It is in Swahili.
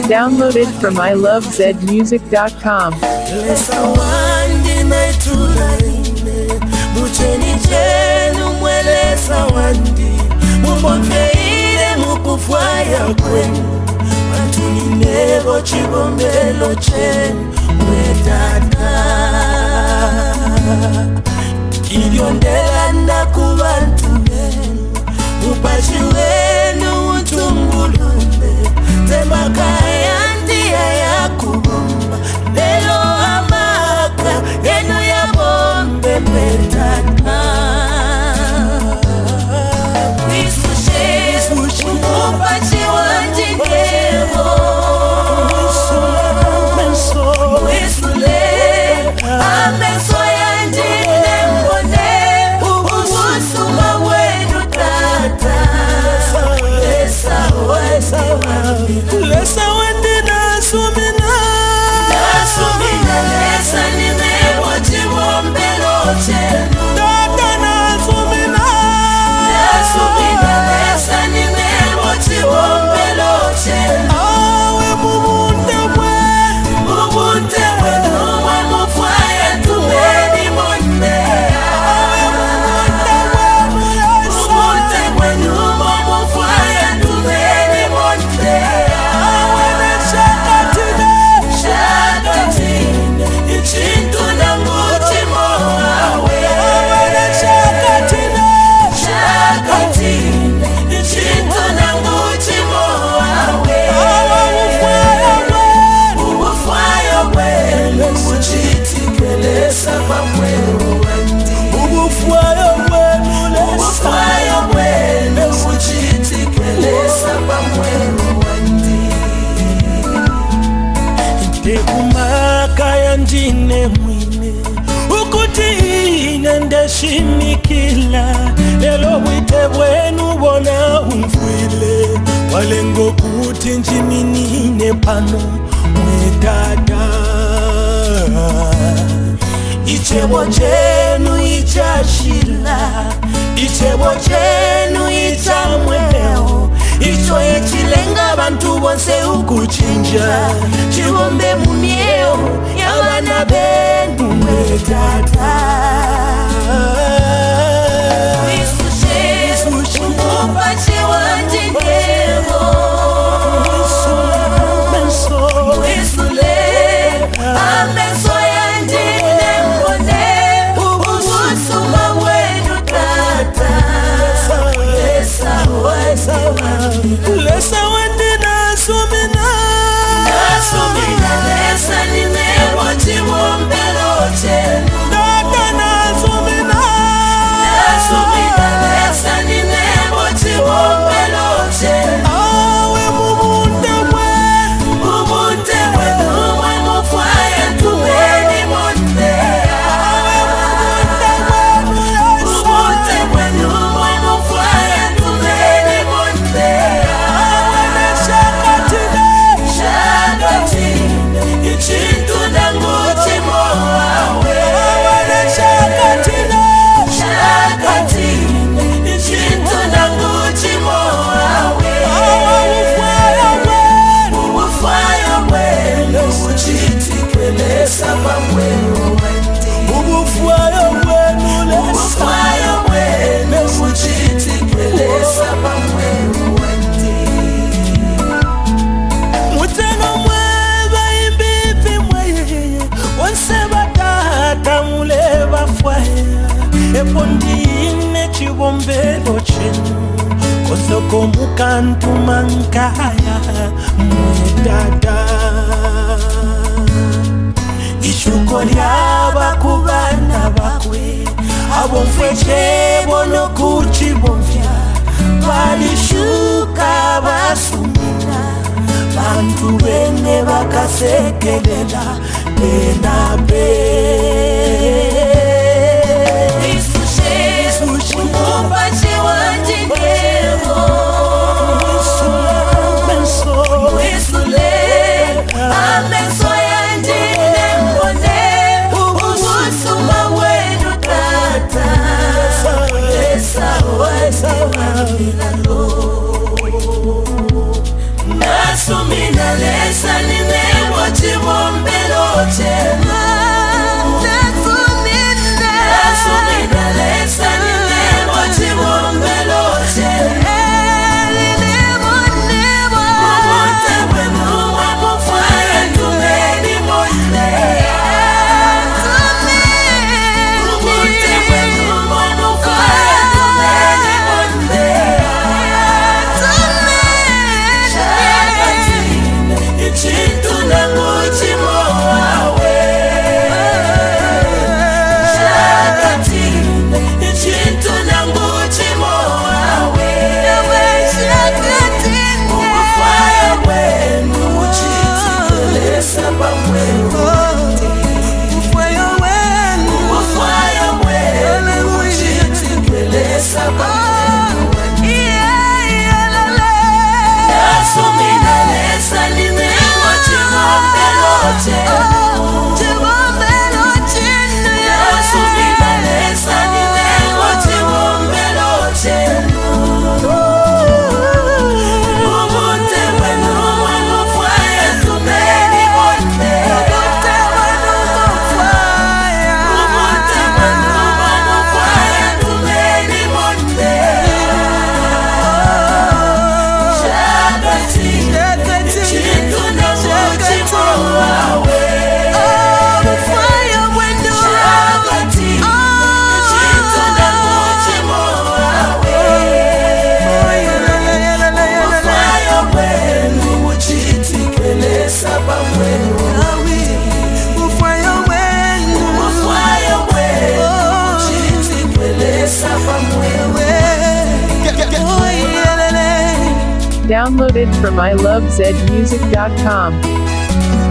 Downloaded from ilovezmusic.com. Kiliondela na kubantu benu upashi wenu utungulule temakaya ndiya ya kubomba lelo amaka yenu ya bombe petana wisushe upashi wanjingemo wisule ameso Lesa wendina sumina lesa nimebo chibombelo chenu Dada na sumina lesa nimebo chibombelo chenu Awe mubunte wenu wamufaya tumeni monde Awe mubunte wenu wamufaya tumeni monde Njine mwine ukuti inende shimikila lelo wite wenu wona umfwile walengo kuti njiminine pano mwedada ichebo chenu ichashila ichebo chenu ichamweo icho ichilenga bantu bonse ukuchinja chibombe mumieo yabana benu mwedada wisushe upache wanjingemo wisule ameso yanjine mbone ubusuma wenu tata lesa wendina sumina lesa nimebo chibombelo chenu Dada na sumina lesa nimebo chibombelo chenu Awe mubunte wenu wamufaya tumeni monde Awe mubunte wenu wamufaya tumeni monde Epondine chibombelo chenu Kosoko mukantu mankaya mwedada Ishuko lyaba kubana bakwe Abomfeche bono kuchibomfya Balishuka basumina Bantu bene bakasekelela Bena upache wanjingemo wisule ameso yanjine mbone ubusuma wenu tata lesa wasa wamilalo nasumina lesa nine mochi mombelo chema Asumina lesa nine mochi mombelo chema Mumonte wenu wa mufaya tumeni monde Mumonte wenu wa mufaya tumeni monde Chintu na mochi moawe Shakatine Chintu na mochi moawe Shakatine Umufaya wenu Uchitikelesa pamwenu Umufaya wenu Uchitikelesa pamwenu Asumina lesa nime mochi mombelo chenu Asumina lesa nime mochi mombelo chenu Mumonte wenu wa mufaya tumeni monde Mumonte wenu wa mufaya tumeni monde Chintu na mochi moawe Mufaya wenu Shakati Chintu na mochi moawe Mufaya wenu Uchitikelesa pamwenu Mufaya wenu Uchitikelesa pamwenu Downloaded from ilovezmusic.com.